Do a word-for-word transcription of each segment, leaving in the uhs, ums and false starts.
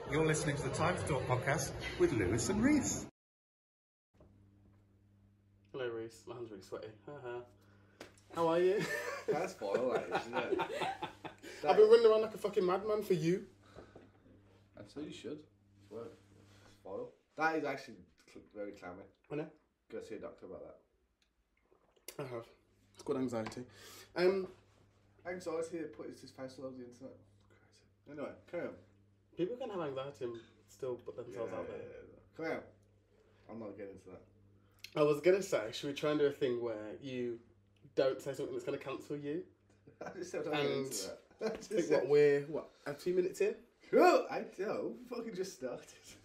You're listening to the Time to Talk podcast with Lewis and Reese. Hello, Reese. My hand's really sweaty. Uh-huh. How are you? That's foil, that is, isn't it? I've been running around like a fucking madman for you. And so you should. Well, it's foil. That is actually cl- very clammy. I know. Go see a doctor about that. I have. It's got anxiety. Um, Anxiety that puts his face all over the internet. Crazy. Anyway, carry on. people can have anxiety and still put themselves Yeah, out there. yeah, yeah. Come on. I'm not getting into that. I was going to say, should we try and do a thing where you don't say something that's going to cancel you? I just said I'm not getting And into that. I I just think said, what we're, what, a few minutes in? oh, I know. Fucking just started.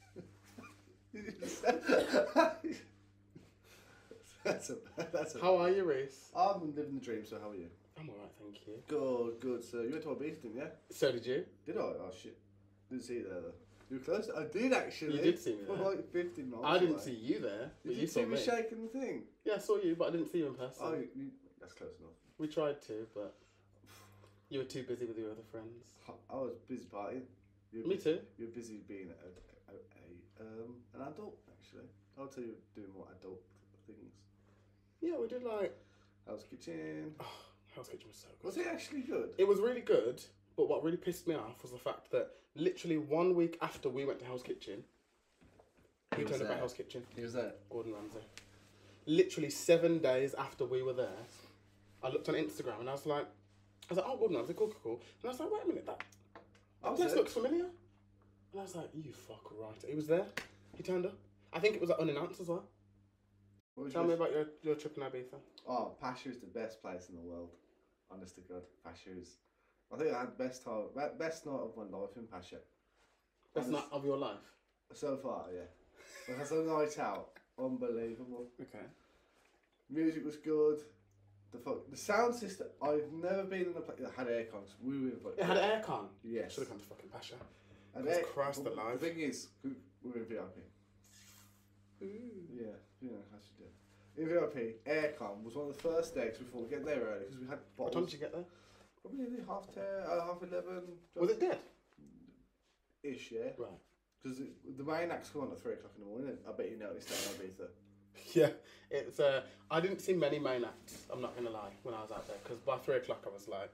that's a, that's a, How are you, Reese? I'm living the dream, so how are you? I'm alright, thank you. Good, good. So you went to our beef, didn't you? So did you? Did I? Oh shit. Didn't see you there though. You were close. I did actually. You did see me For there. like fifteen miles. I didn't away. see you there, but Did you you saw see me me. shaking the thing? Yeah, I saw you, but I didn't see you in person. Oh, you, that's close enough. We tried to, but you were too busy with your other friends. I was busy partying. You were Me busy, too. You were busy being a, a, a, um an adult actually. I'll tell you doing more adult things. Yeah, we did like... Hell's Kitchen. Oh, Hell's Kitchen was so good. Was it actually good? It was really good, but what really pissed me off was the fact that literally one week after we went to Hell's Kitchen, he, He was turned up there. at Hell's Kitchen, He was there. Gordon Ramsay. Literally seven days after we were there, I looked on Instagram and I was like, I was like, oh, Gordon Ramsay, cool, cool, cool. And I was like, wait a minute, that, I that was place there. looks familiar. And I was like, you fuck right. He was there. He turned up. I think it was like, unannounced as well. What was Tell your- me about your, your trip in Ibiza. Oh, Pasha is the best place in the world. Honest to God, Pasha is. I think I had the best time, be- best night of my life in Pasha. Best Honest- night of your life. So far, yeah. But that's a night out. Unbelievable. Okay. Music was good. The fuck, the sound system. I've never been in a place that had aircon. 'Cause we were in. It had aircon. Yes. Should have come to fucking Pasha. And Christ air- Christ but alive. The thing is, we we were in V I P. Ooh. Yeah, you know how she did. In V I P, aircon was one of the first days before we get there early because we had What bottles. time did you get there? Probably nearly half ten, uh, half eleven. Was it dead? Ish, yeah. Right. Because the main acts come on at three o'clock in the morning. I bet you noticed that in Ibiza. Yeah, it's. Uh, I didn't see many main acts. I'm not gonna lie. When I was out there, because by three o'clock I was like.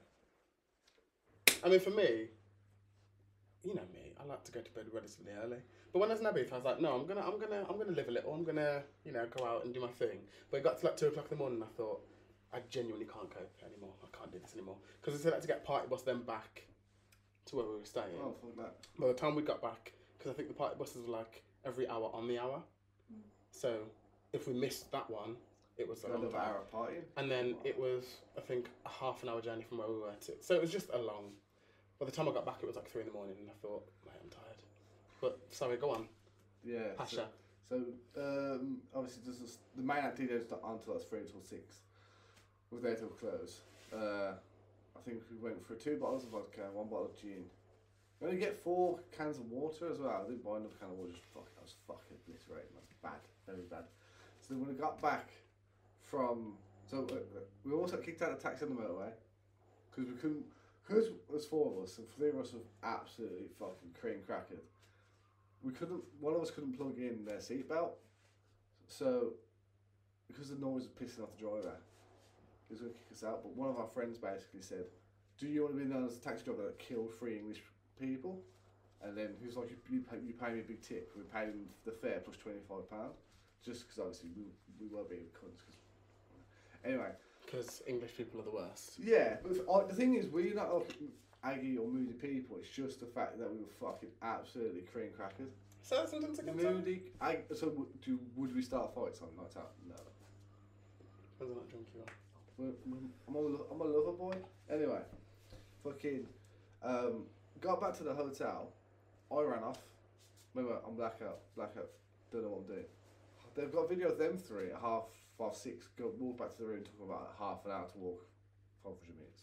I mean, for me, you know me. I like to go to bed relatively early. But when I was in Ibiza, I was like, no, I'm gonna, I'm gonna, I'm gonna live a little. I'm gonna, you know, go out and do my thing. But it got to like two o'clock in the morning, and I thought, I genuinely can't cope anymore. I can't do this anymore. Because I said I had to get party bus then back to where we were staying. Oh, fuck that. By the time we got back, because I think the party buses were like every hour on the hour. So if we missed that one, it was a long Another time. hour of partying. And then it was, I think, a half an hour journey from where we were to. So it was just a long. By the time I got back, it was like three in the morning, and I thought, mate, I'm tired. But sorry, go on, Yeah. Pasha. So, so um, obviously, this is, the main activity goes on until that's three until six. We're there till close. Uh, I think we went for two bottles of vodka, one bottle of gin. We only get four cans of water as well. I didn't buy another can of water. Just fuck, I was fucking obliterated. That's bad, very bad. So then when we got back from, so uh, we also got kicked out of the taxi on the motorway because we couldn't. Because there's four of us, and three of us were absolutely fucking cream crackered. We couldn't. One of us couldn't plug in their seatbelt, so because the noise was pissing off the driver, he was going to kick us out. But one of our friends basically said, "Do you want to be known as the taxi driver that killed three English people?" And then he was like, "You, you, pay, you pay me a big tip." We paid him the fare plus twenty-five pound, just because obviously we we were being cunts. Cause, anyway. Because English people are the worst. Yeah, but if, uh, the thing is, we're not like aggy or moody people. It's just the fact that we were fucking absolutely cream crackers. So that sentence again. sorry? Moody. Ag- so w- do would we start fights on night out? No. Depends on what drunk you are. We're, we're, I'm a lo- I'm a lover boy. Anyway, fucking um, got back to the hotel. I ran off. Remember, I'm blackout. Blackout. Don't know what I'm doing. They've got a video of them three at half half six. Go walk back to the room. Took about half an hour to walk. five hundred minutes.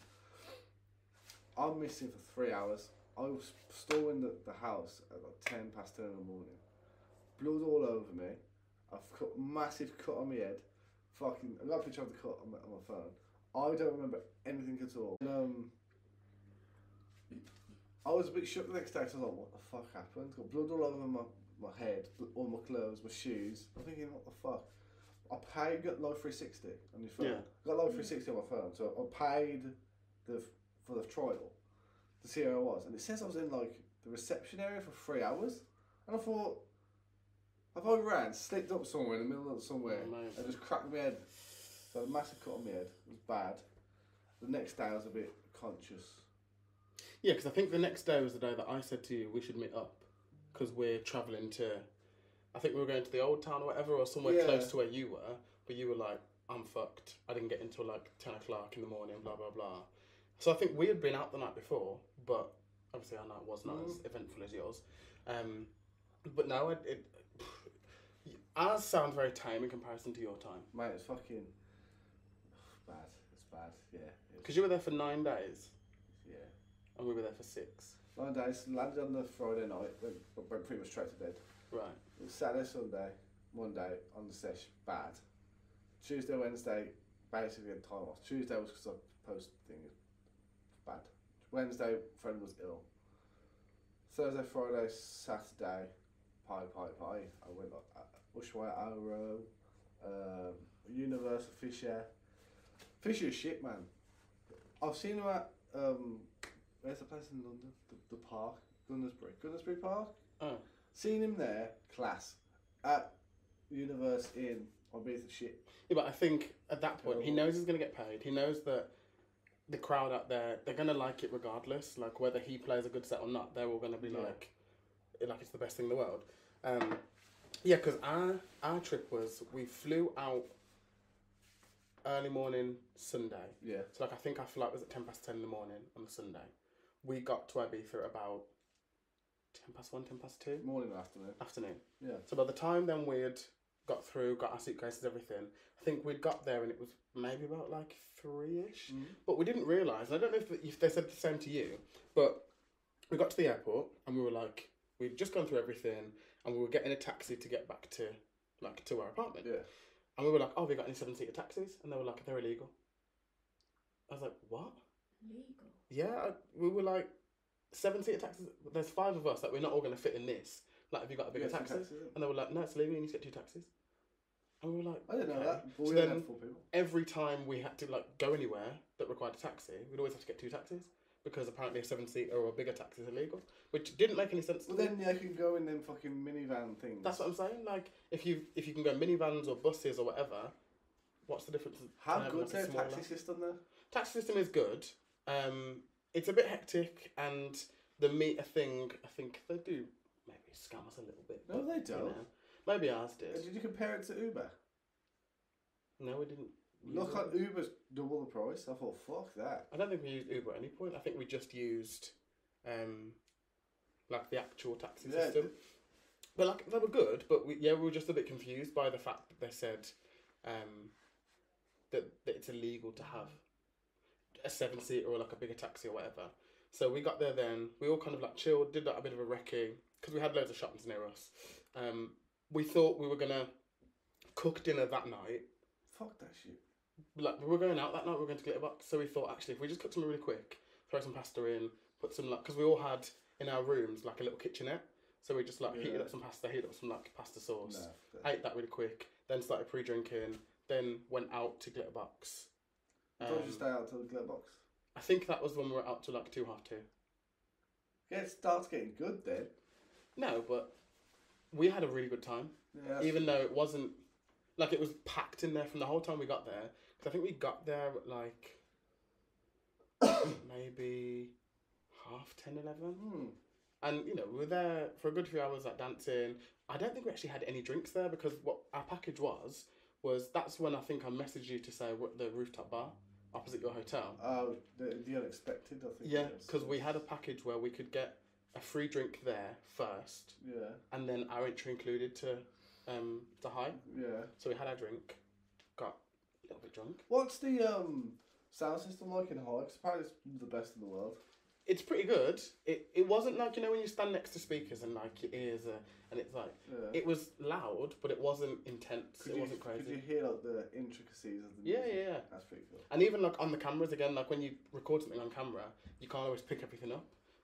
I'm missing for three hours. I was storming the, the house at like ten past ten in the morning. Blood all over me. I've cut a massive cut on my head. Fucking, I got a picture of the cut on my, on my phone. I don't remember anything at all. Um, I was a bit shook the next day. 'Cause I was like, what the fuck happened? Got blood all over my, my head, bl- all my clothes, my shoes. I'm thinking, what the fuck? I paid, got Live three sixty on your phone. Yeah. Got Live three sixty on my phone, so I paid the for the trial to see how I was, and it says I was in like the reception area for three hours, and I thought, have I ran, slipped up somewhere in the middle of somewhere, Oh, mate. and just cracked my head. So I had a massive cut on my head. It was bad. The next day I was a bit conscious. Yeah, because I think the next day was the day that I said to you we should meet up because we're travelling to, I think we were going to the old town or whatever, or somewhere Yeah. close to where you were, but you were like, I'm fucked. I didn't get until like ten o'clock in the morning, blah, blah, blah. So I think we had been out the night before, but obviously our night was not Mm. as eventful as yours. Um, but now it, it, ours sounds very tame in comparison to your time. Mate, it's fucking bad. It's bad, yeah. It's, Because you were there for nine days yeah. and we were there for six. Nine days, landed on the Friday night, went, went pretty much straight to bed. Right. It was Saturday, Sunday, Monday on the sesh, bad. Tuesday, Wednesday, basically had time off. Tuesday was because I post thing, bad. Wednesday, friend was ill. Thursday, Friday, Saturday, pie, pie, pie. I went uh, Ushuaia, Arrow, um, Universal Fisher. Fisher is shit, man. I've seen him at, um, where's the place in London? The, the park, Gunnersbury. Gunnersbury Park? Oh. Seen him there, class. At Universe in Ibiza, shit. Yeah, but I think at that point, he Terrible. knows he's going to get paid. He knows that the crowd out there, they're going to like it regardless. Like, whether he plays a good set or not, they're all going to be Yeah. like, like it's the best thing in the world. Um, yeah, because our, our trip was, we flew out early morning Sunday. Yeah. So, like, I think our flight was at ten past ten in the morning on the Sunday. We got to Ibiza at about ten past one, ten past two Morning and afternoon. afternoon. Yeah. So by the time then we'd got through, got our suitcases, everything, I think we'd got there and it was maybe about like three-ish. Mhm. But we didn't realise, and I don't know if, if they said the same to you, but we got to the airport and we were like, we'd just gone through everything and we were getting a taxi to get back to like to our apartment. Yeah. And we were like, oh, have you got any seven-seater taxis? And they were like, they're illegal. I was like, what? Legal. Yeah, I- we were like, seven-seater taxis, there's five of us, like we're not all going to fit in this. Like, have you got a bigger Yeah, two taxi? taxis, isn't it? And they were like, no, it's legal, you need to get two taxis. And we were like, I didn't know okay. that. But So we only then had four people. every time we had to like go anywhere that required a taxi, we'd always have to get two taxis because apparently a seven-seater or a bigger taxi is illegal, which didn't make any sense to But me. then yeah, you can go in them fucking minivan things. That's what I'm saying. Like, if you if you can go minivans or buses or whatever, what's the difference? to How having, good's like, a their smaller- taxi system there? Taxi system is good. Um, it's a bit hectic, and the meter thing, I think they do maybe scam us a little bit. No, but, they you don't. know, maybe ours Uh, did. Did you compare it to Uber? No, we didn't. use Look it. at Uber's double the price. I thought, fuck that. I don't think we used Uber at any point. I think we just used, um, like the actual taxi Yeah. system. But like they were good, but we yeah we were just a bit confused by the fact that they said, um, that, that it's illegal to have a seven seater or like a bigger taxi or whatever. So we got there then. We all kind of like chilled, did like a bit of a recce because we had loads of shops near us. Um, we thought we were gonna cook dinner that night. Fuck that shit. Like we were going out that night, we were going to Glitterbox, so we thought actually if we just cook something really quick, throw some pasta in, put some like because we all had in our rooms like a little kitchenette, so we just like heated Yeah. up some pasta, heated up some like pasta sauce, No. fuck that. ate that really quick, then started pre-drinking, then went out to Glitterbox. I told you Um, to stay out till the glitterbox. I think that was when we were out to like two half two. Yeah, it starts getting good then. No, but we had a really good time, Yeah, that's- even though it wasn't like it was packed in there from the whole time we got there. Because I think we got there at like maybe half ten, eleven. Hmm. And, you know, we were there for a good few hours, like, dancing. I don't think we actually had any drinks there because what our package was, was that's when I think I messaged you to say we're at the rooftop bar opposite your hotel. Oh, the, the unexpected, I think. Yeah, it is. because we had a package where we could get a free drink there first Yeah, and then our entry included to um to high. yeah. So we had our drink, got a little bit drunk. What's the um sound system like in High? 'Cause apparently it's the best in the world. It's pretty good. It it wasn't like, you know, when you stand next to speakers and like your ears are, and it's like, Yeah. it was loud, but it wasn't intense. Could it you, wasn't crazy. Could you hear like the intricacies of the Yeah, music? yeah, yeah. That's pretty cool. And even like on the cameras again, like when you record something on camera, you can't always pick everything up.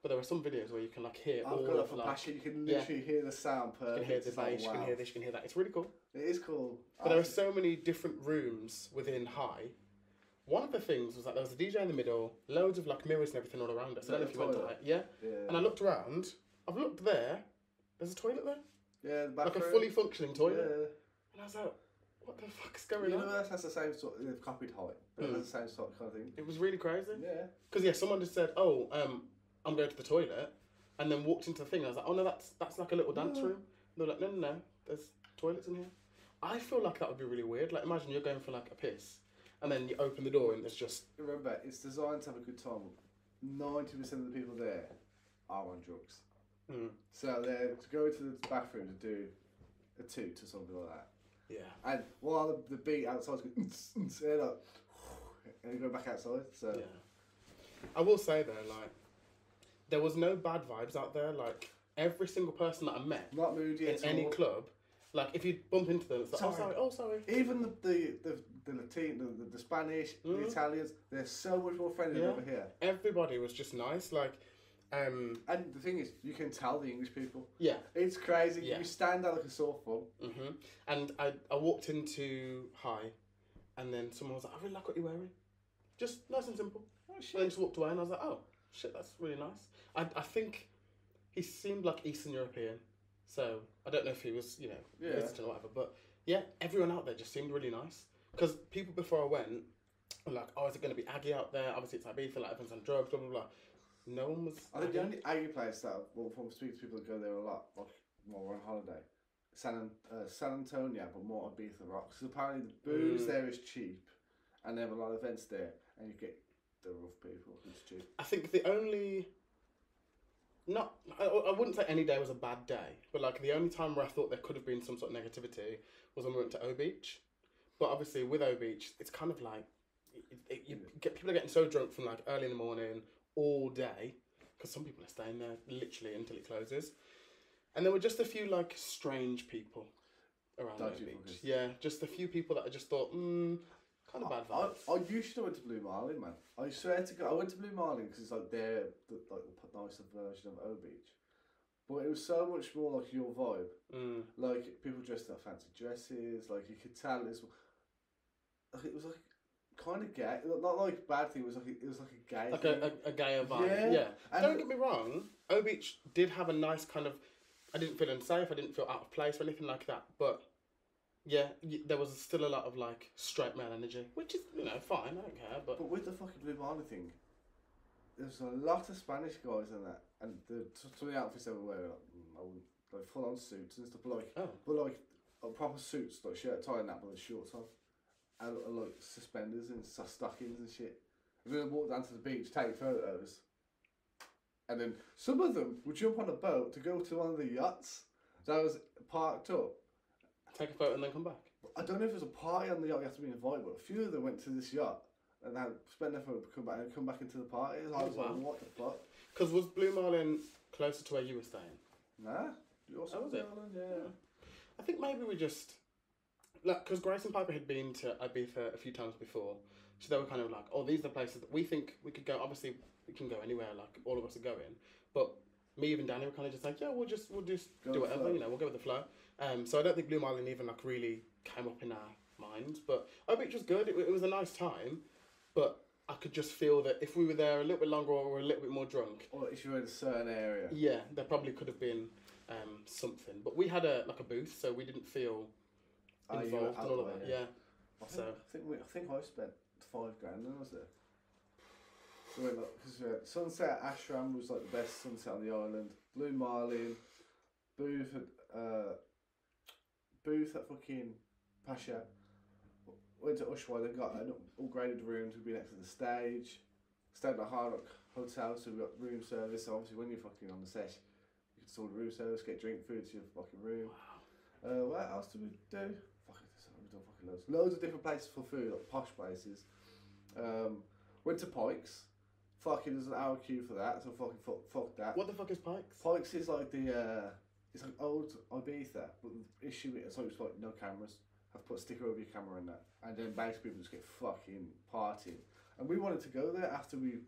But there are some videos where you can like hear I've all got that of for like passion. You can yeah. literally hear the sound you perfect. can hear the It's like, bass, you can wow. hear this, you can hear that. It's really cool. It is cool. But there are so many different rooms within High. One of the things was that there was a D J in the middle, loads of like mirrors and everything all around us. I don't know if you went to High. Yeah. Yeah. And I looked around. I've looked there. There's a toilet there. Yeah, the Like a bathroom. fully functioning toilet. Yeah. And I was like, what the fuck is going on? Universe has the same sort. They've copied Height. But Hmm. it has the same sort of kind of thing. It was really crazy. Yeah. Because yeah, someone just said, "Oh, um, I'm going to the toilet," and then walked into the thing. And I was like, "Oh no, that's that's like a little dance Yeah. room." And they're like, "No, no, no, there's toilets in here." I feel like that would be really weird. Like, imagine you're going for like a piss, and then you open the door and there's just Remember, it's designed to have a good time. Ninety percent of the people there are on drugs. mm, So they're to go to the bathroom to do a toot or something like that. yeah. And while the, the beat outside's going, they're like, and they go back outside. So Yeah. I will say though, like, there was no bad vibes out there. Like, every single person that I met not moody in at any all. club, like, if you bump into them, it's like, Sorry. "Oh, sorry, oh, sorry." Even the the the, the Latin, the, the, the Spanish, Mm. the Italians, they're so much more friendly Yeah. than over here. Everybody was just nice. Like, um, And the thing is, you can tell the English people. yeah. It's crazy. Yeah. You stand out like a sore thumb. hmm And I, I walked into High, and then someone was like, "I really like what you're wearing." Just nice and simple. Oh And then just walked away, and I was like, "Oh, shit, that's really nice." I, I think he seemed like Eastern European, so I don't know if he was, you know, Yeah. visiting or whatever. But yeah, everyone out there just seemed really nice. Because people before I went were like, "Oh, is it going to be Aggie out there?" Obviously, it's Ibiza, like everyone's on drugs, blah blah blah. No one was. I think the Aggie. only Aggie place that, well, from speaking to people that go there a lot, like while we're on holiday, San uh, San Antonio, but more Ibiza rocks. Because apparently the booze Mm. there is cheap, and they have a lot of events there, and you get the rough people. It's cheap. I think the only, not, I, I wouldn't say any day was a bad day, but like the only time where I thought there could have been some sort of negativity was when we went to O Beach. But obviously with O Beach, it's kind of like, it, it, you get people are getting so drunk from like early in the morning all day, because some people are staying there literally until it closes. And there were just a few like strange people around O Dodgy Beach. fuckers. Yeah, just a few people that I just thought, hmm, kind of bad I, vibes. I, I used to went to Blue Marlin, man. I swear to God, I went to Blue Marlin because it's like their the, like the nicer version of O Beach. But it was so much more like your vibe. Mm. Like people dressed up fancy dresses. Like you could tell it's like it was like kind of gay. Not like bad thing. It was like it was like a gay. Like thing. a, a, a gayer vibe. Yeah. Yeah. And- Don't get me wrong, O Beach did have a nice kind of. I didn't feel unsafe. I didn't feel out of place or anything like that. But yeah, y- there was still a lot of like straight male energy, which is you know fine. I don't care. But But with the fucking Blue Marlin thing, there's a lot of Spanish guys in that, and the some of the outfits they were wearing, like, mm, I wouldn't, like full on suits and stuff, but like, oh, but like uh, proper suits, like shirt tie and that, with the shorts on, and, and like suspenders and so- stockings and shit. And then walk down to the beach, take photos, and then some of them would jump on a boat to go to one of the yachts that was parked up. take a photo and then come back. I don't know if it was a party on the yacht you have to be invited, but a few of them went to this yacht and had spent their photo, come back and come back into the party. And I was Oh, wow. like, what the fuck? Because was Blue Marlin closer to where you were staying? Nah. You also Oh, was it? Ireland, yeah. I think maybe we just like because Grace and Piper had been to Ibiza a few times before, so they were kind of like, "Oh, these are the places that we think we could go." Obviously, we can go anywhere. Like all of us are going, but me even Danny were kind of just like, "Yeah, we'll just we'll just Go do with the whatever, flow. you know, we'll go with the flow." Um, so I don't think Blue Marlin even like really came up in our minds, but O Beach was good. It, it was a nice time, but I could just feel that if we were there a little bit longer or we were a little bit more drunk, Or if you're in a certain area. yeah, there probably could have been um, something. But we had a like a booth, so we didn't feel Oh, you were involved out and all the of way, that. yeah. Yeah. I think, So- I think we, I think I spent five grand when I was there. So went like, cause, uh, Sunset Ashram was like the best sunset on the island. Blue Marlin, Booth at uh, Booth at fucking Pasha. Went to Ushuaia, then got an upgraded room to be next to the stage. Stayed at a Hard Rock Hotel, so we got room service. So obviously, when you're fucking on the sesh, you can sort of room service, get drink food to your fucking room. Uh, what else did we do? Fucking, we've done fucking loads. Loads of different places for food, like posh places. Um, went to Pikes. Fucking, there's an hour queue for that, so fucking fuck, fuck that. What the fuck is Pikes? Pikes is like the, uh, it's like old Ibiza, but the issue is like, it's like no cameras. Have to put a sticker over your camera and that. And then basically people just get fucking partying. And we wanted to go there after we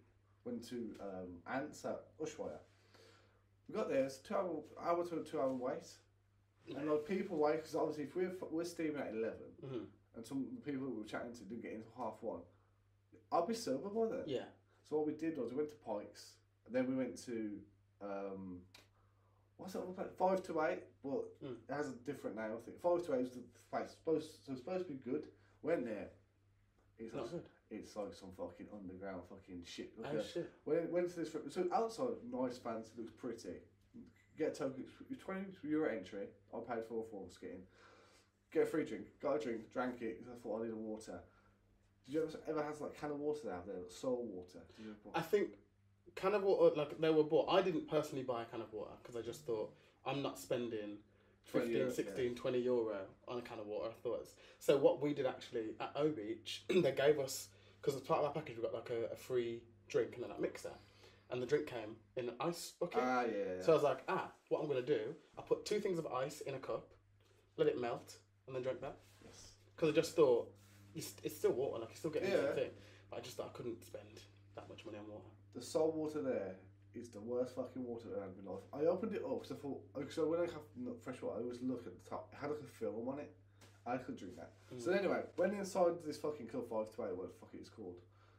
went to um, Ants at Ushuaia. We got there, it's two hour, hour to a two hour wait. And like people wait, because obviously if we're, we're steaming at eleven, Mm-hmm. and some people we were chatting to didn't get into half one, I'll be sober by then. Yeah. So what we did was we went to Pikes, and then we went to, um, what's it all about? Five to eight, but Mm. it has a different name, I think. Five to eight was the place, supposed, so it's supposed to be good. Went there, it's Not like, good. it's like some fucking underground fucking shit. Like Oh a- shit. Went, went to this, so outside, nice, fancy, looks pretty. Get a token, it's twenty euro entry. I paid four for us getting. Get a free drink. Got a drink, drank it. 'Cause I thought I needed water. Did you ever ever have like can of water out there, like soul water? Did you ever I think can of water, like they were bought. I didn't personally buy a can of water because I just thought I'm not spending twenty fifteen, euro, sixteen, yeah. twenty euro on a can of water. I thought it's, so. What we did actually at O Beach, they gave us, because as part of our package we got like a, a free drink and then that mixer, and the drink came in an ice bucket. Ah, yeah. yeah. So I was like, ah, what I'm gonna do? I put two things of ice in a cup, let it melt, and then drink that. Yes. Because I just thought it's, it's still water, like you're still getting the Yeah. same thing. But I just thought I couldn't spend that much money on water. The salt water there is the worst fucking water I've had in my life. I opened it up because I thought, so when I have no- fresh water, I always look at the top. It had like a film on it. I could drink that. Mm. So anyway, went inside this fucking club five to eight, what the fuck it's called.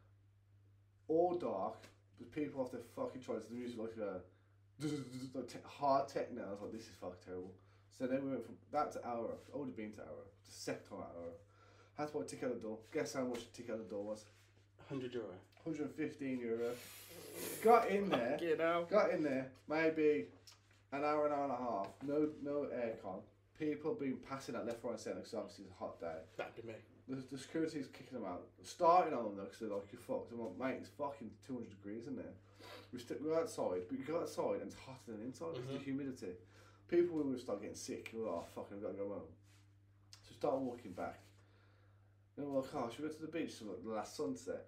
All dark, with people off their fucking choice. The music like a like te- hard techno. I was like, this is fucking terrible. So then we went from that to Aura. I've already been to Aura. The second time at Aura. Had to buy a ticket at the door. Guess how much the ticket at the door was? one hundred euro. one hundred fifteen euro. Got in there. You know. Got in there. Maybe an hour, an hour and a half. No, no aircon. People being passing out left, right, and centre because obviously it's a hot day. That'd be me. The, the security's kicking them out. Starting on them though because they're like, you're fucked. I'm like, mate, it's fucking two hundred degrees in there. We st- we go outside, but you go outside and it's hotter than inside because Mhm. the humidity. People will start getting sick. We're like, oh, fuck, I've got to go home. So we start walking back. Then we're like, oh, should we go to the beach to look at the last sunset?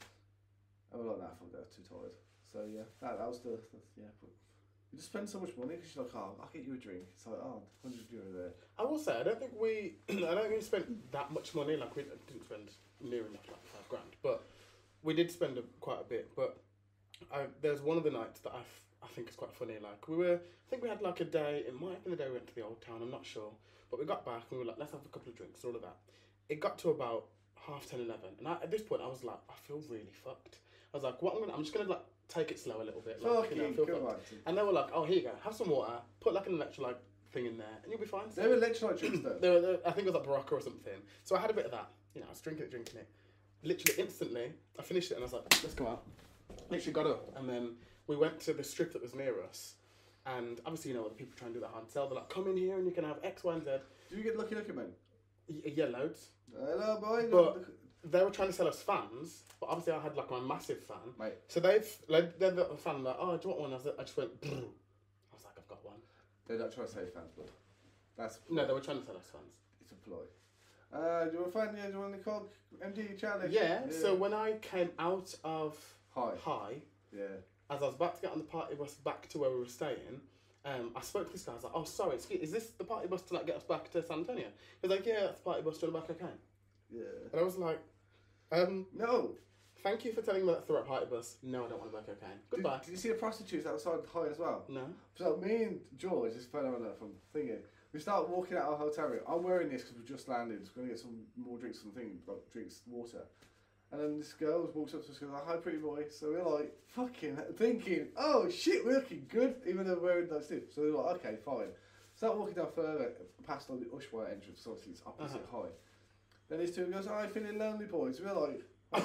And we're like, nah, fuck that, too tired. So yeah, that, that was the, the yeah. But you just spend so much money because you're like, oh, I'll get you a drink. It's like, oh, one hundred euro there. I will say, I don't think we, I don't think we spent that much money. Like we didn't spend near enough, like five grand, but we did spend a, quite a bit. But I, there's one of the nights that I, f- I think is quite funny. Like we were, I think we had like a day. It might have been the day we went to the old town. I'm not sure, but we got back and we were like, let's have a couple of drinks and all of that. It got to about half ten, eleven, and I, at this point I was like, I feel really fucked. I was like, what I'm gonna, I'm just gonna like take it slow a little bit. Like, you know, Fucking feel come fucked. on. And they were like, oh, here you go, have some water, put like an electrolyte thing in there, and you'll be fine. They were electrolyte drinks though. They were, they were- I think it was like Barocca or something. So I had a bit of that. You know, I was drinking it, drinking it. Literally instantly, I finished it and I was like, let's go out. Literally got up and then we went to the strip that was near us. And obviously, you know, the people try and do that hard sell. They're like, come in here and you can have X, Y, and Z. Do you get lucky lucky man? Y- yeah, loads. Hello, boy. But they were trying to sell us fans, but obviously I had like my massive fan. Mate, So they've, like, they're the fan like, oh, do you want one? I, was like, I just went, Brr. I was like, I've got one. they're not trying to save fans, but that's No, they were trying to sell us fans. it's a ploy. Uh, do you want to find? Yeah, do you want to call M G Charlie? Yeah, so when I came out of Hi. High, Yeah. as I was about to get on the party bus back to where we were staying, um, I spoke to this guy. I was like, "Oh, sorry, excuse, is this the party bus to like get us back to San Antonio?" He was like, "Yeah, that's the party bus to the back cocaine." Yeah. And I was like, um, No. "Thank you for telling me that's the right party bus. No, I don't want to buy cocaine. Goodbye." Did, did you see the prostitutes outside High as well? No. So me and George, this fellow on from thingy, we start walking out of our hotel room. I'm wearing this because we just landed. We're going to get some more drinks from the thing, like drinks, water. And then this girl walks up to us and goes, "Hi, pretty boy." So we're like, fucking thinking, oh shit, we're looking good, even though we're wearing those suits. So we're like, okay, fine. Start walking down further, past all the Ushuaia entrance, so obviously it's opposite Uh-huh. High. Then these two goes, "Oh, feeling lonely, boys." We're like,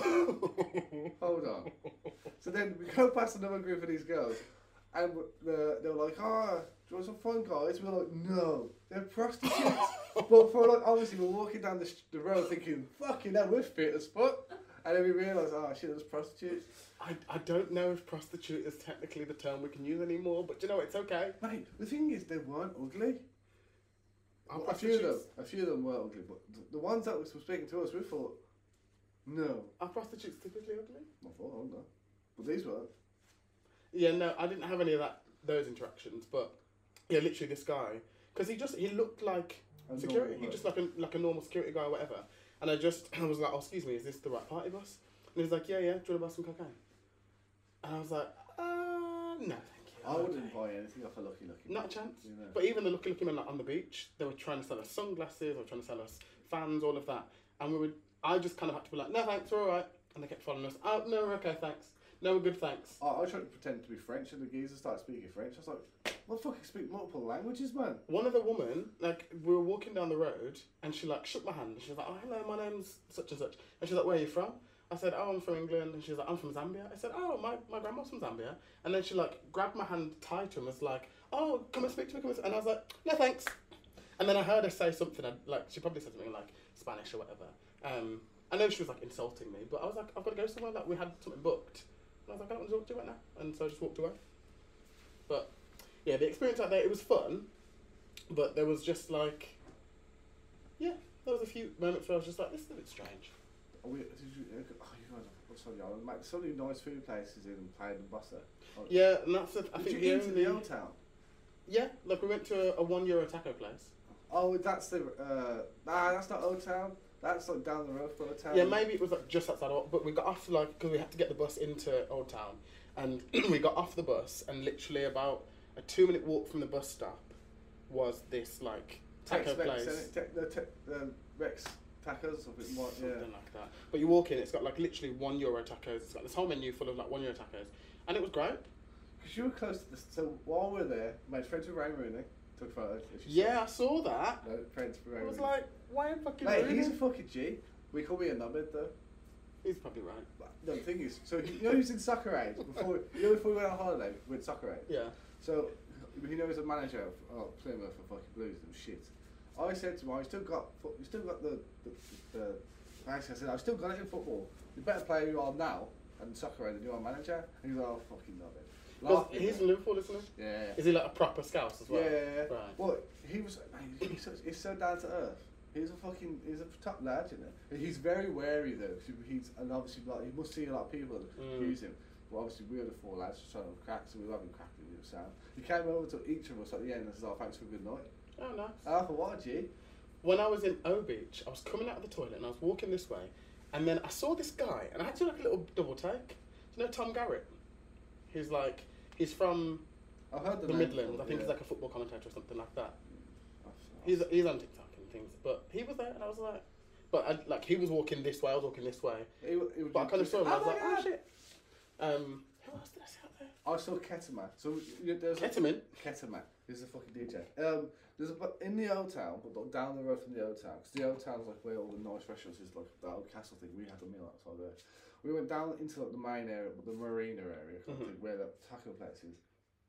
hold on. So then we go past another group of these girls, and the, they were like, "Oh, do you want some fun, guys?" We're like, "No, they're prostitutes." But for like, obviously, we're walking down the, sh- the road thinking, "Fucking hell, we're fit as fuck." And then we realise, oh shit, there's prostitutes. I, I don't know if prostitute is technically the term we can use anymore, but you know, it's okay. Mate, the thing is, they weren't ugly. Are Well, a few of them, prostitutes, a few of them were ugly, but the, the ones that were speaking to us, we thought, no. are prostitutes typically ugly? I thought, oh no. But these weren't. Yeah, no, I didn't have any of that those interactions, but yeah, literally this guy, because he just he looked like A security, normal he just like a like a normal security guy or whatever. And I just I was like, oh, excuse me, is this the right party bus? And he was like, yeah, yeah, do you want to buy some cocaine? And I was like, uh, no, thank you. I wouldn't buy anything off a Lucky Lucky. Not a chance. You know. But even the Lucky Lucky Men like, on the beach, they were trying to sell us sunglasses, they were trying to sell us fans, all of that. And we would, I just kind of had to be like, no thanks, we're alright. And they kept following us. Oh, no, we're okay, thanks. No, we're good, thanks. I, I tried to pretend to be French, and the geezer started speaking French. I was like, "What fucking speak multiple languages, man?" One of the woman, like, we were walking down the road, and she, like, shook my hand, and she was like, oh, hello, my name's such and such. And she was like, where are you from? I said, oh, I'm from England. And she was like, I'm from Zambia. I said, oh, my, my grandma's from Zambia. And then she, like, grabbed my hand tighter and was like, oh, come and speak to me, come and, and I was like, no, thanks. And then I heard her say something, I'd, like, she probably said something, like, Spanish or whatever. Um, I know she was, like, insulting me, but I was like, I've got to go somewhere, like, we had something booked. And I was like, I don't want to talk to you right now. And so I just walked away. But, yeah, the experience out there, it was fun, but there was just, like, yeah, there was a few moments where I was just like, this is a bit strange. Oh, we, did you, oh, you guys, what's on the island? Mate, so many nice food places in Playa and Buster. Oh, Yeah, and that's, a, I did think, you the eat in only... the old town? Yeah, like, we went to a, a one euro taco place. Oh, that's the, uh, nah, that's not Old Town. That's like down the road from Old Town. Yeah, maybe it was like just outside of, but we got off like because we had to get the bus into Old Town, and we got off the bus, and literally about a two-minute walk from the bus stop was this like taco Tex-Mex, place, innit? Te- the, te- the Rex tacos, or a bit more, something yeah. like that. But you walk in, it's got like literally one euro tacos. It's got this whole menu full of like one euro tacos, and it was great. Because you were close to this, so while we were there, made friends with Ray Rooney, took photos. if you Yeah, I saw that. saw. No, friends with Ray I was Rooney. like, why fucking Mate, Rooney? he's a fucking G. We call me a nubbin though. He's probably right. But no, the thing is, so he, you know he was in Soccer Aid before, you know before we went on holiday, we went Soccer Aid. Yeah. So, he knows a manager of oh, Plymouth for fucking Blues and shit. I said to him, I still got, fo- you still got the, the, the, the basically I said, I've still got it in football. You better play who you are now and Soccer Aid than you are manager. And he's like, oh, fucking love it. Because Laughing, he's mate. from Liverpool, isn't he? Yeah. Is he like a proper scouse as well? Yeah, yeah, yeah. Right. Well, he was, mate, he's so, he's so down to earth. He's a fucking, he's a top lad, you know. And he's very wary though, because he's, and obviously, like, he must see a lot of people that Mm. use him. But obviously, we were the four lads just trying to crack, so we were having crack with him, Sam. He came over to each of us at the end and said, oh, thanks for a good night. Oh, nice. And I thought, what a G. When I was in O Beach, I was coming out of the toilet and I was walking this way, and then I saw this guy, and I had to do like a little double take. Do you know Tom Garrett? He's like, he's from I've heard the, the name Midlands. before, I think yeah. he's like a football commentator or something like that. I've- He's he's on TikTok and things, but he was there, and I was like, but I, like he was walking this way, I was walking this way, He, w- he would but I do- kind of saw him. And I was Oh like, my oh God. shit. Um, who else did I see out there? I saw Ketterman. So you, there's Ketterman? Ketterman. He's a fucking D J. Um, there's a bu- in the old town, but like down the road from the old town, because the old town's like where all the nice restaurants is, like that old castle thing. We had a meal outside there. We went down into like the main area, the marina area, kind of Mhm. thing, where the taco place is.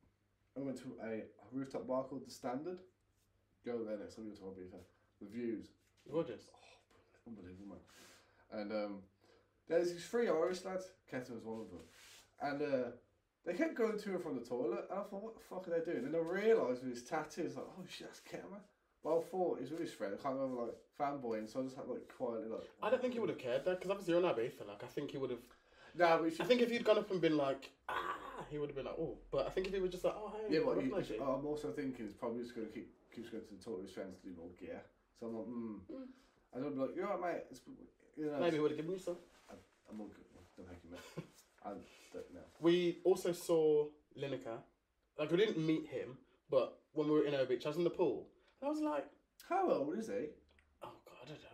I went to a rooftop bar called the Standard. Go there next time you go to Ibiza. The views, Gorgeous. unbelievable, man. And um, there's these three Irish lads. Ketterman was one of them, and uh, they kept going to and from the toilet. And I thought, what the fuck are they doing? And I realised with his tattoos, like, oh shit, that's Ketterman. But I thought he's with his friend. I can't remember, like fanboying, so I just had like quietly like. I don't think he would have cared though, because obviously you're on Ibiza. Like I think he would have. Nah, but you should, I think if he'd gone up and been like, ah, he would have been like, oh. But I think if he was just like, oh, hey, yeah, but I you, recognise you. I'm also thinking he's probably just going to keep keeps going to the toilet with his friends to do more gear. So I'm like, hmm. Mm. And I'd be like, you're right, mate. It's, you know, Maybe he would have given you some. I'm all good. Don't thank you, mate. I don't know. We also saw Lineker. Like we didn't meet him, but when we were in O Beach, I was in the pool, and I was like, How old is he? oh god, I don't.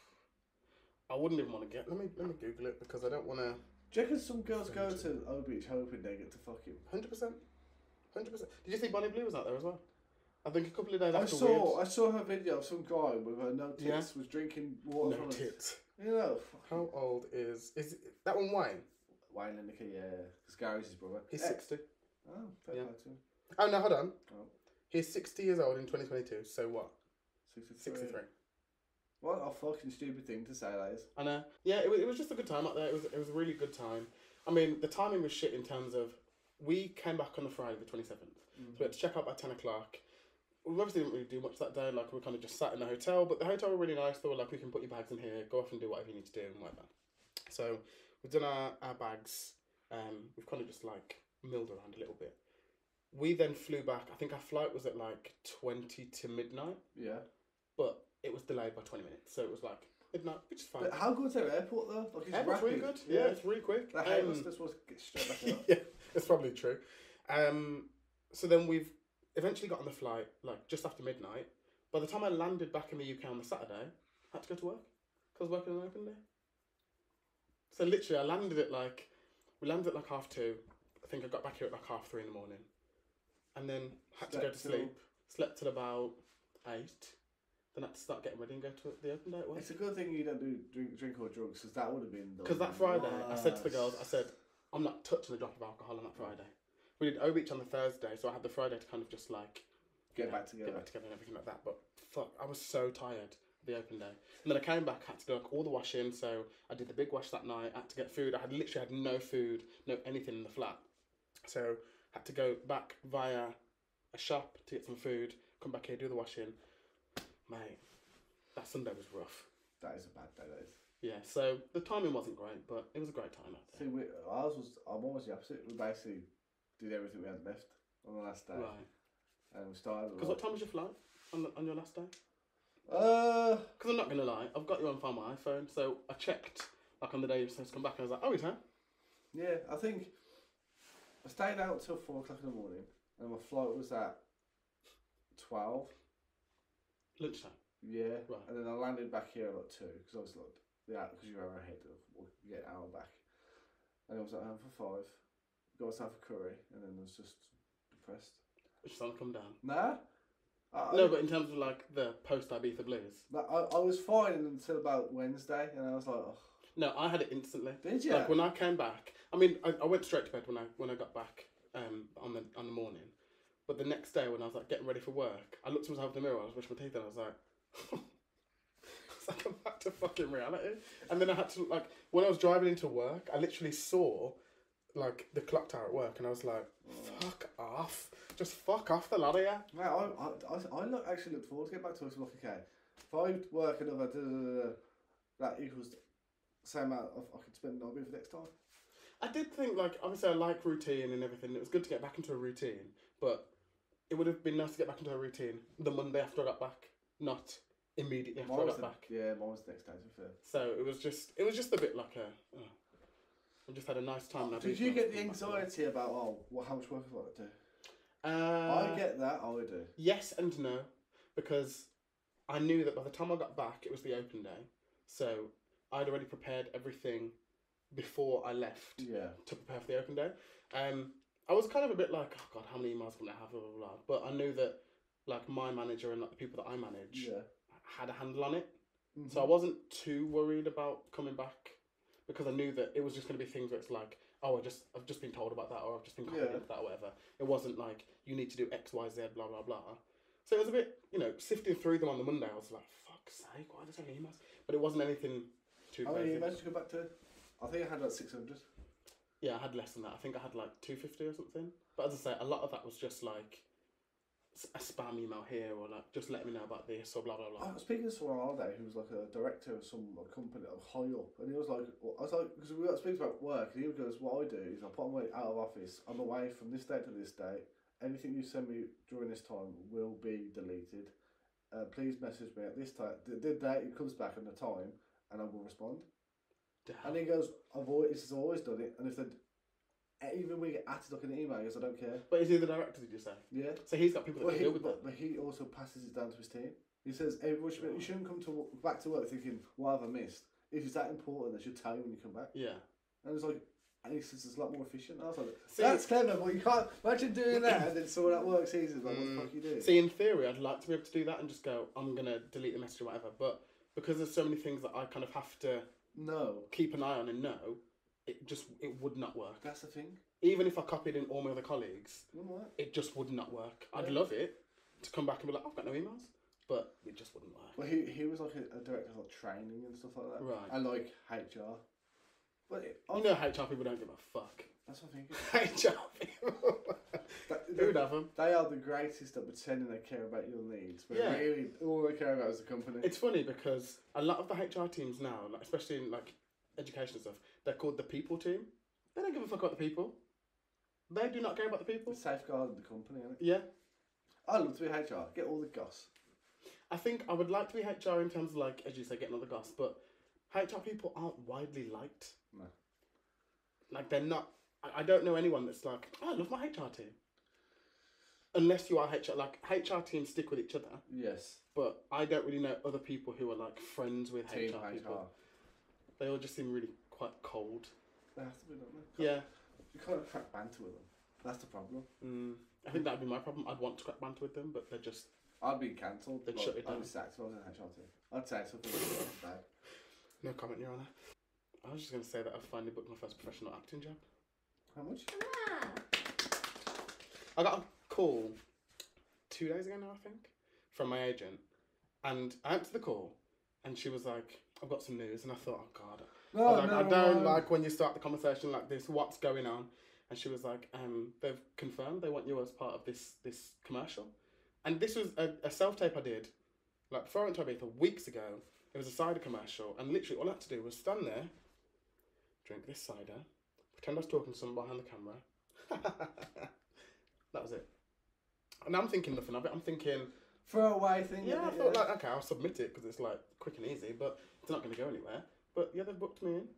I wouldn't even want to get. Let me let me Google it because I don't want to. Do you reckon some girls go to O Beach hoping they get to fuck him? Hundred percent, hundred percent. Did you see Bonnie Blue was out there as well? I think a couple of days I after. saw Weird. I saw her video of some guy with her no tits Yeah. was drinking water No from his- tits. You know, How old is is that one? Wayne? Wayne Lineker, yeah, because Gary's his brother. He's Eh, sixty. Oh, fair Yeah. play to him. Oh no, hold on. Oh. He's sixty years old in twenty twenty-two. So what? sixty-three. Sixty-three. What a fucking stupid thing to say that is. I know. Yeah, it was, it was just a good time out there. It was it was a really good time. I mean, the timing was shit in terms of we came back on the Friday the twenty-seventh. So we had to check out by ten o'clock. We obviously didn't really do much that day. Like we kind of just sat in the hotel, but the hotel were really nice. They were like, we can put your bags in here, go off and do whatever you need to do and whatever. So we've done our, our bags. Um, we've kind of just like milled around a little bit. We then flew back. I think our flight was at like twenty to midnight, Yeah. but it was delayed by twenty minutes. So it was like midnight, which is fine. But how good's their airport though? Like, it's Airport's rapid. really good. Yeah, it's really quick. They hate Um, us. They're supposed to get straight back up. yeah, it's probably true. Um, so then we've eventually got on the flight like just after midnight. By the time I landed back in the U K on the Saturday, I had to go to work because I was working on an open day. So literally, I landed at like we landed at like half two. I think I got back here at like half three in the morning, and then had to go to Slept till- sleep. Slept till about eight. Then had to start getting ready and go to the open day at work. It's a good thing you don't do drink, drink or drugs, because that would have been. the Because that Friday, I said to the worst. girls, I said, I'm not touching a drop of alcohol on that Friday. We did O Beach on the Thursday, so I had the Friday to kind of just like Get you know, back together. get back together and everything like that. But fuck, I was so tired the open day, and then I came back, had to do like all the washing. So I did the big wash that night. Had to get food. I had literally had no food, no anything in the flat. So had to go back via a shop to get some food. Come back here, do the washing. Mate, that Sunday was rough. That is a bad day, that is. Yeah, so the timing wasn't great, but it was a great time out there. See, we, ours was, I'm almost the opposite. We basically did everything we had left on the last day. Right. And we started. Because what time was your flight on, the, on your last day? Uh, Because I'm not going to lie, I've got you on Find My iPhone, so I checked like on the day you were supposed to come back and I was like, oh, he's home. yeah, I think I stayed out till four o'clock in the morning, and my flight was at twelve. Lunchtime. Yeah, Right. and then I landed back here at like two because I was like, yeah, because you're ahead of we'll get an hour back, and I was at home for five. Got myself a curry, and then was just depressed. Which time to come down? Nah, I, No, I, but in terms of like the post Ibiza blues. like, I, I was fine until about Wednesday, and I was like, oh, No, I had it instantly. did you? Like when I came back, I mean, I, I went straight to bed when I when I got back um, on the on the morning. But the next day when I was like getting ready for work, I looked at myself in the mirror, I was brushing my teeth, and I was like, it's like I'm back to fucking reality. And then I had to like when I was driving into work, I literally saw like the clock tower at work, and I was like, fuck off, just fuck off the lot of you. Mate, I, I, I, I look, actually looked forward to get back to work. Like, okay, if I work another, da, da, da, da, that equals the same amount of, I could spend on for next time. I did think like obviously I like routine and everything. It was good to get back into a routine, but it would have been nice to get back into a routine the Monday after I got back, not immediately after Mine I was got the, back. yeah, mine was the next day, to be fair. So it was just it was just a bit like a. Oh, I just had a nice time. and I Did do you feel get the like I'm back to work. anxiety about, oh, well, how much work have I got to do? Uh, I get that, I do. Yes and no, because I knew that by the time I got back, it was the open day. So I'd already prepared everything before I left Yeah. to prepare for the open day. Um, I was kind of a bit like, oh god, how many emails can I have, blah, blah, blah. But I knew that like my manager and like the people that I manage Yeah. had a handle on it. Mm-hmm. So I wasn't too worried about coming back because I knew that it was just going to be things where it's like, oh, I just I've just been told about that, or I've just been copied Yeah. into that, or whatever. It wasn't like you need to do X, Y, Z, blah blah blah. So it was a bit, you know, sifting through them on the Monday. I was like, fuck's sake, why are there so many emails? But it wasn't anything too How many crazy. emails did you go back to? I think I had like six hundred. Yeah, I had less than that. I think I had like two fifty or something. But as I say, a lot of that was just like s- a spam email here, or like just let me know about this, or blah blah blah. I was speaking to someone on holiday who was like a director of some like, company, like, high up, and he was like, I was like, because we got speaking about work, and he goes, what I do is I put my out of office, I'm away from this date to this date, anything you send me during this time will be deleted. Uh, please message me at this time, the, the date it comes back and the time, and I will respond. Damn. And he goes, I've always, this has always done it, and if they, even when we get added like an email, he goes, I don't care. But is he the director? Did you say? Yeah. So he's got people that But can he, deal with that. but, but he also passes it down to his team. He says, everyone should, you shouldn't come to wo- back to work thinking, what have I missed? If it's that important, they should tell you when you come back. Yeah. And it's like, and he says it's a lot more efficient. I was like, See- that's clever, but you can't imagine doing that and then someone at work sees it, like, what the Mm. fuck you doing? See, in theory, I'd like to be able to do that and just go, I'm gonna delete the message or whatever. But because there's so many things that I kind of have to No, keep an eye on and know, it just it would not work. that's the thing. Even if I copied in all my other colleagues, Wouldn't work. it just would not work. I'd Yeah. love it to come back and be like, I've got no emails, but it just wouldn't work. Well, he he was like a, a director of like training and stuff like that, Right. and like H R. But it, You know, H R people don't give a fuck. that's what I think. H R people, That, who'd have them? They are the greatest at pretending they care about your needs, but Yeah. really all they care about is the company. It's funny because a lot of the H R teams now, like especially in like education and stuff, they're called the people team. They don't give a fuck about the people. They do not care about the people. It's safeguarding the company, isn't it? Yeah. I love to be H R. Get all the goss. I think I would like to be H R in terms of like, as you say, getting all the goss, but H R people aren't widely liked. No. Like they're not. I, I don't know anyone that's like, oh, I love my H R team. Unless you are H R, like H R teams stick with each other, Yes. but I don't really know other people who are like friends with Team H R people. H R. They all just seem really quite cold. They have to be, don't they? Yeah. You can't crack banter with them. That's the problem. Mm, I think that'd be my problem. I'd want to crack banter with them, but they're just. I'd be cancelled. They'd like, shut it I'd down. be sacked if I was in H R team. I'd say something like that. No comment, Your Honour. I was just going to say that I've finally booked my first professional acting job. How much? Ah. I got a call two days ago now, I think, from my agent. And I answered the call, and she was like, I've got some news. And I thought, oh, God. No, I, was like, no, I don't no. like when you start the conversation like this. What's going on? And she was like, um, they've confirmed they want you as part of this this commercial. And this was a, a self-tape I did, like, before I went to Ibiza weeks ago. It was a cider commercial, and literally all I had to do was stand there, drink this cider, pretend I was talking to someone behind the camera. That was it. And I'm thinking nothing of it. I'm thinking, Throwaway thing. yeah, I isn't it? thought, like, okay, I'll submit it because it's, like, quick and easy, but it's not going to go anywhere. But, yeah, they've booked me in.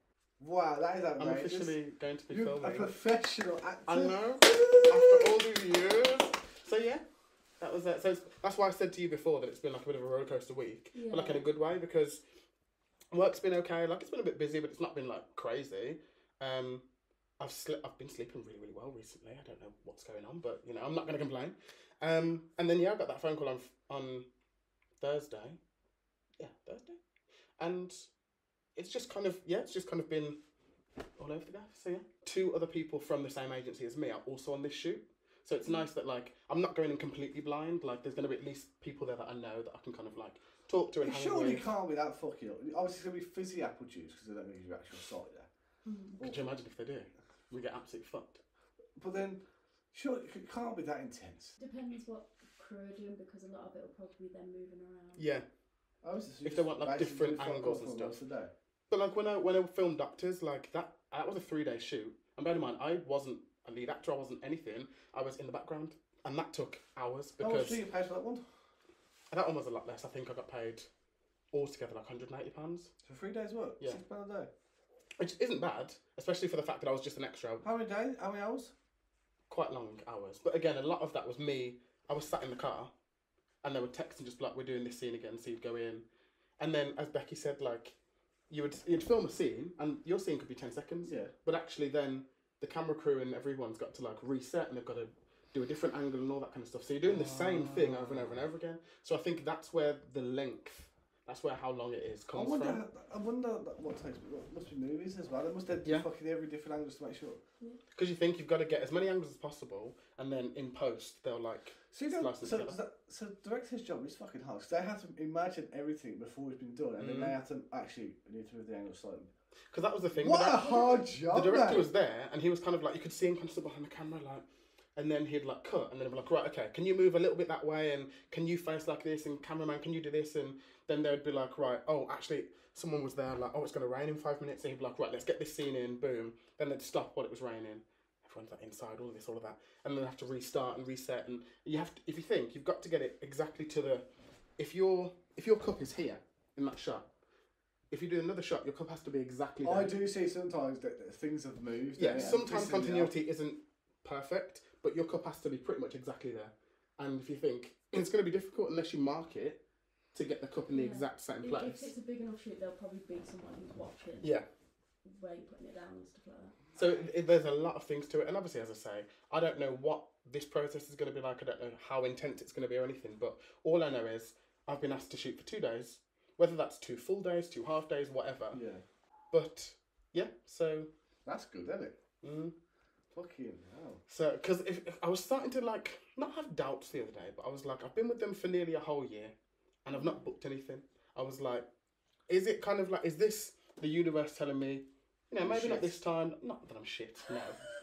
Wow, that is I'm outrageous. officially going to be You're filming. a professional actor. I know. After all these years. So, yeah. That was it. So it's, that's why I said to you before that it's been like a bit of a roller coaster week, Yeah. but like in a good way because work's been okay. Like it's been a bit busy, but it's not been like crazy. Um, I've sli- I've been sleeping really really well recently. I don't know what's going on, but you know I'm not going to complain. Um, and then yeah, I got that phone call on on Thursday. Yeah, Thursday, and it's just kind of yeah, it's just kind of been all over the gaff. So yeah, two other people from the same agency as me are also on this shoot. So it's nice that like I'm not going in completely blind. Like there's going to be at least people there that I know that I can kind of like talk to and You hang surely with. can't be that fucking up. Obviously, it's going to be fizzy apple juice because they don't give you actual cider. Mm. Could you imagine if they do? We get absolutely fucked. But then, surely it can't be that intense. Depends what crew are doing because a lot of it will probably be them moving around. Yeah, Obviously, If they want, like, basically different do fuck angles all and for stuff. once a day. but like when I when I filmed Doctors, like that that was a three day shoot. And bear in mind, I wasn't a lead actor. I wasn't anything. I was in the background, and that took hours How much because do you pay for that one? that one was a lot less. I think I got paid altogether like one hundred and eighty pounds, For three days' work? Yeah. Six pounds a day? which isn't bad, especially for the fact that I was just an extra. How many days? How many hours? Quite long hours. But again, a lot of that was me. I was sat in the car and they would text and just be like, we're doing this scene again. So you'd go in. And then, as Becky said, like, you would you'd film a scene and your scene could be ten seconds. Yeah. But actually then the camera crew and everyone's got to like reset and they've got to do a different angle and all that kind of stuff. So you're doing the same thing over and over and over again. So I think that's where the length, that's where how long it is I comes wonder, from. I wonder that what takes what must be movies as well. They must have Yeah. fucking every different angles to make sure. Because you think you've got to get as many angles as possible and then in post they'll like So, you know, slice them so, together. so, so director's job is fucking hard because they have to imagine everything before it's been done, and then Mm. they have to actually need to move the angle slightly. Because that was the thing. What the a director- hard job! The director mate. was there and he was kind of like, you could see him kind of stood behind the camera like, and then he'd like cut and then he'd be like, right, okay, can you move a little bit that way and can you face like this and cameraman, can you do this? And then they'd be like, right, oh, actually someone was there like, oh, it's going to rain in five minutes. And he'd be like, right, let's get this scene in, boom. Then they'd stop while it was raining. Everyone's like inside, all of this, all of that. And then they have to restart and reset. And you have to, if you think, you've got to get it exactly to the, if your, if your cup is here in that shot, if you do another shot, your cup has to be exactly there. I do see sometimes that, that things have moved. Yeah, and it sometimes pisses me off. continuity isn't perfect, but your cup has to be pretty much exactly there. And if you think it's going to be difficult unless you mark it to get the cup in the Yeah. exact same If, place. if it's a big enough shoot, they'll probably be someone who's watching Yeah. where you're putting it down and stuff like that. So it, it- there's a lot of things to it, and obviously, as I say, I don't know what this process is going to be like. I don't know how intense it's going to be or anything. But all I know is I've been asked to shoot for two days, whether that's two full days, two half days, whatever. Yeah, But yeah, so. that's good, isn't it? Mm, Fucking hell. So, because if, if I was starting to like not have doubts the other day, but I was like, I've been with them for nearly a whole year, and I've not booked anything. I was like, is it kind of like, is this the universe telling me, you know, maybe Shit. not this time? Not that I'm shit, no,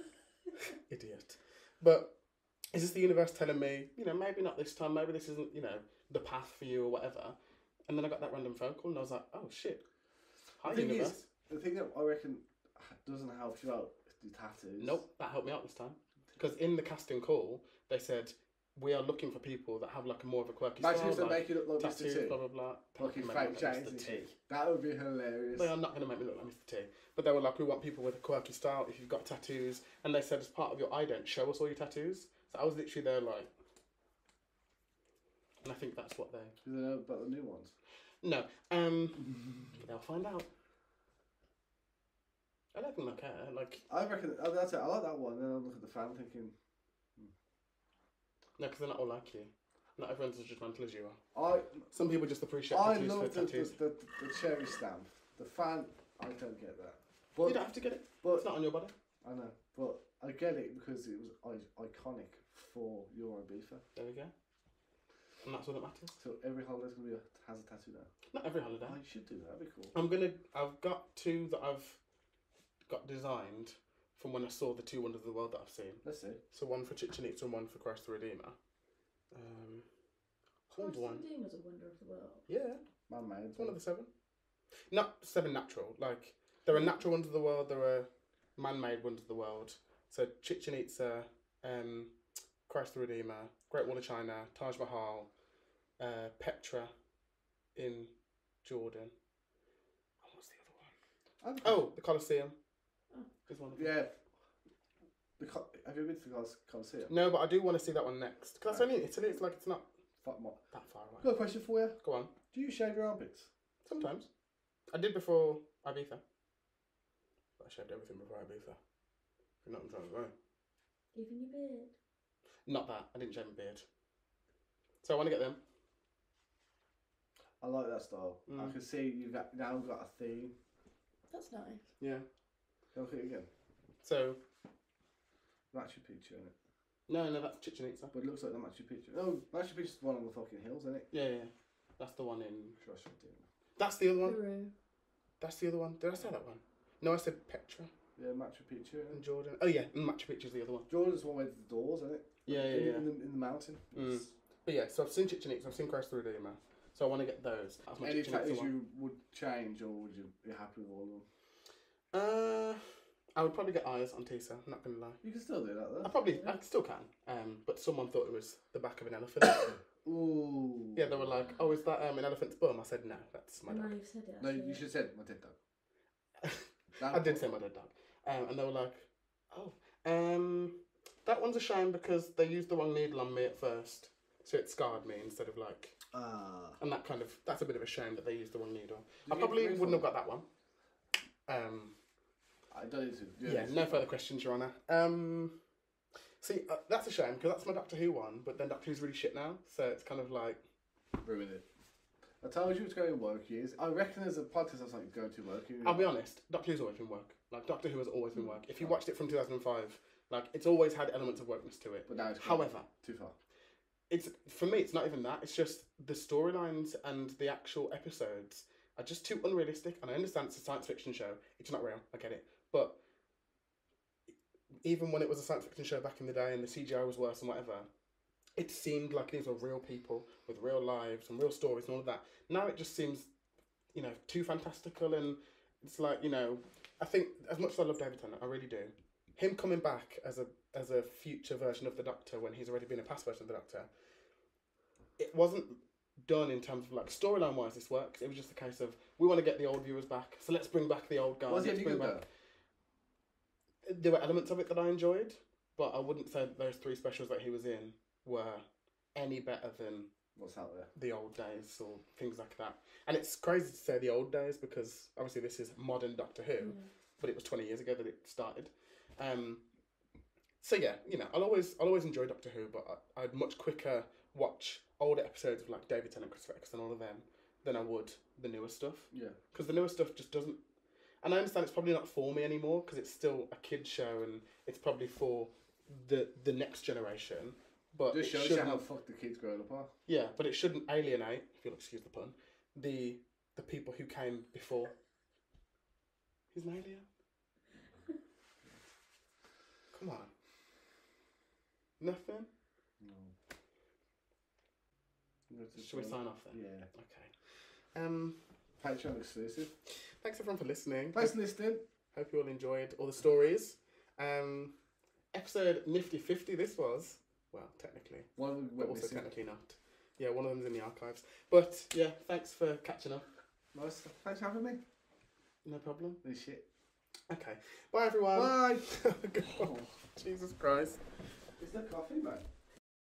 idiot. But is this the universe telling me, you know, maybe not this time? Maybe this isn't, you know, the path for you or whatever. And then I got that random phone call, and I was like, oh shit, hi The thing universe. is, the thing that I reckon doesn't help you out is the tattoos. Nope, that helped me out this time. Because in the casting call, they said, we are looking for people that have like a more of a quirky Imagine style, if they like make it look like Mister tattoos, T. blah blah blah. Fucking They're not fake gonna make me James. look like Mister T. That would be hilarious. They are not going to make me look like Mister T. But they were like, we want people with a quirky style. If you've got tattoos, and they said as part of your ident, show us all your tattoos. So I was literally there like, and I think that's what they. Do they know about the new ones? No, um, they'll find out. I don't think they'll care. Like, I reckon oh, that's it. I like that one. Then I look at the fan thinking, no, because they're not all like you. Not everyone's as judgmental as you are. I Some people just appreciate I tattoos for love the, the, tattoos. the, the cherry stamp. The fan, I don't get that. But You don't have to get it. but It's not on your body. I know, but I get it because it was I- iconic for Euro Ibiza. There we go. And that's all that matters. So every holiday's gonna be a, has a tattoo now. Not every holiday. Oh, you should do that. That'd be cool. I'm gonna. I've got two that I've got designed from when I saw the two wonders of the world that I've seen. Let's see. So one for Chichen Itza and one for Christ the Redeemer. Um, hold Christ one. the Redeemer's a wonder of the world. Yeah, Man made. it's one of the seven. Not seven natural. Like there are natural wonders of the world. There are man-made wonders of the world. So Chichen Itza, um, Christ the Redeemer, Great Wall of China, Taj Mahal, uh, Petra in Jordan. Oh, what's the other one? Oh, the Colosseum. Oh. Is one of them. Yeah. The Co- have you been to the Col- Colosseum? No, but I do want to see that one next. Because that's only in Italy. It's like it's not Fuck my. that far away. Got a question for you. Go on. Do you shave your armpits? Sometimes. I did before Ibiza. But I shaved everything before Ibiza. You know what I'm trying to say. Even your beard. Not that. I didn't shave my beard. So I want to get them. I like that style. I Mm. can see you've got, now got a theme. That's nice. Yeah. Look at it again. So, Machu Picchu in it. no, no, that's Chichen Itza. But it looks like the Machu Picchu. Oh, Machu Picchu's the one on the fucking hills, isn't it? Yeah, yeah. That's the one in. Sure, I should do. That's the other one. Peru. That's the other one. Did I say that one? No, I said Petra Yeah, Machu Picchu. in innit? Jordan. Oh, yeah. And Machu Picchu's the other one. Jordan's the one with the doors, isn't it? Yeah, yeah, in, yeah. In the, in the mountain. Mm. It's- But yeah, so I've seen Chichen Itza. I've seen Christ the Redeemer. So I want to get those. That's my Any Chichen Itza tattoos one. you would change, or would you be happy with all of them? Uh, I would probably get eyes on Tisa. I'm not gonna lie. You can still do that I though. probably, I still can. Um, but someone thought it was the back of an elephant. Ooh. Yeah, they were like, "Oh, is that um, an elephant's bum?" I said, "No, that's my And now dog." you've said it. No, I see you it. should have said my dead dog. That I did say my dead dog. Um, and they were like, "Oh, um, that one's a shame because they used the wrong needle on me at first, so it scarred me instead of like." Ah. And that kind of that's a bit of a shame that they used the wrong needle. Did I you probably get wouldn't have refund? got that one. Um, I don't need to. yeah, no further questions, Your Honour. Um, see, uh, that's a shame because that's my Doctor Who one, but then Doctor Who's really shit now, so it's kind of like. Ruin it. I told you it's going to work years. I reckon there's a podcast that's like going to work. I'll be honest, Doctor Who's always been work. Like Doctor Who has always been work. If you watched it from two thousand five, like it's always had elements of wokeness to it. But now it's gone However, too far. it's for me, it's not even that. It's just the storylines and the actual episodes are just too unrealistic. And I understand it's a science fiction show; it's not real. I get it, but even when it was a science fiction show back in the day and the C G I was worse and whatever, it seemed like these were real people with real lives and real stories and all of that. Now it just seems, you know, too fantastical, and it's like, you know, I think as much as I love David Tennant, I really do. Him coming back as a as a future version of the Doctor when he's already been a past version of the Doctor, it wasn't done in terms of like storyline wise. This works. It was just a case of we want to get the old viewers back, so let's bring back the old guys. Was he let's any bring good back. There were elements of it that I enjoyed, but I wouldn't say that those three specials that he was in were any better than What's out there? the old days or things like that. And it's crazy to say the old days because obviously this is modern Doctor Who, Yeah. but it was twenty years ago that it started. Um, so yeah, you know, I'll always I'll always enjoy Doctor Who, but I, I'd much quicker watch older episodes of like David Tennant, Christopher Eccleston, all of them than I would the newer stuff. Yeah. Because the newer stuff just doesn't. And I understand it's probably not for me anymore because it's still a kids show and it's probably for the the next generation. But Just it shows you shouldn't- how fucked the kids growing up are. yeah, but it shouldn't alienate, if you'll excuse the pun, the the people who came before. He's an alien. Come on. Nothing? No. I'm going to Should we say- sign off then? Yeah. Okay. Um, Patreon exclusive. thanks everyone for listening. Thanks for listening. Hope you all enjoyed all the stories. Um, episode nifty fifty this was. Well, technically. One of them But went also missing. technically not. Yeah, one of them's in the archives. But yeah, thanks for catching up. Nice. Thanks for having me. No problem. This shit. Okay. Bye everyone. Bye. God, Jesus Christ. It's the coffee, man.